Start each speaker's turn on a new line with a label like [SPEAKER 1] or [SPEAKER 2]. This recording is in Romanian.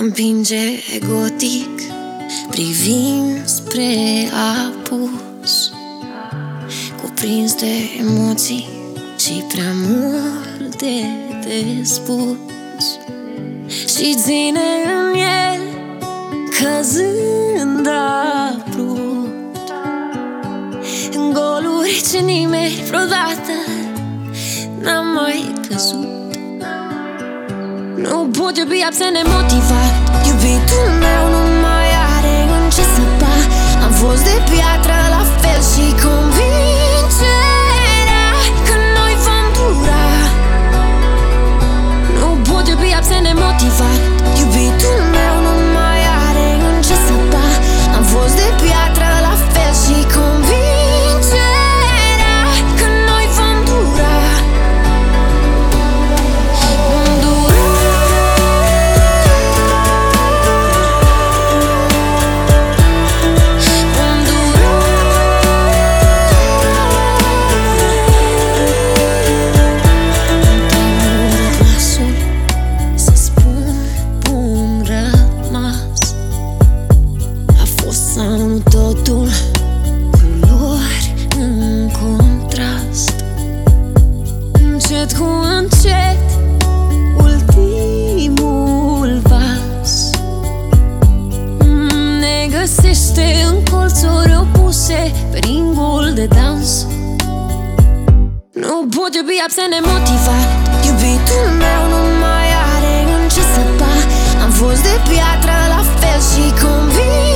[SPEAKER 1] împinge gotic, privind spre apus, cuprins de emoții și prea multe de spus. Și ține în el, căzând abrupt, în goluri ce nimeni vreodată n-a mai căzut. Nu pot iubi absent nemotivat, iubitul meu nu mai are în ce săpa. Am fost de piatră la fel și convingerea că noi vom dura. Nu pot iubi absent nemotivat, iubitul meu nu mai are în ce săpa. Am fost de piatră la fel și convingerea că noi vom dura. Totul culori în contrast, încet cu încet, ultimul vas ne găsește în colțuri opuse pe ringul de dans. Nu pot iubi absent nemotivat, iubitul meu nu mai are în ce săpa. Am fost de piatră la fel și convins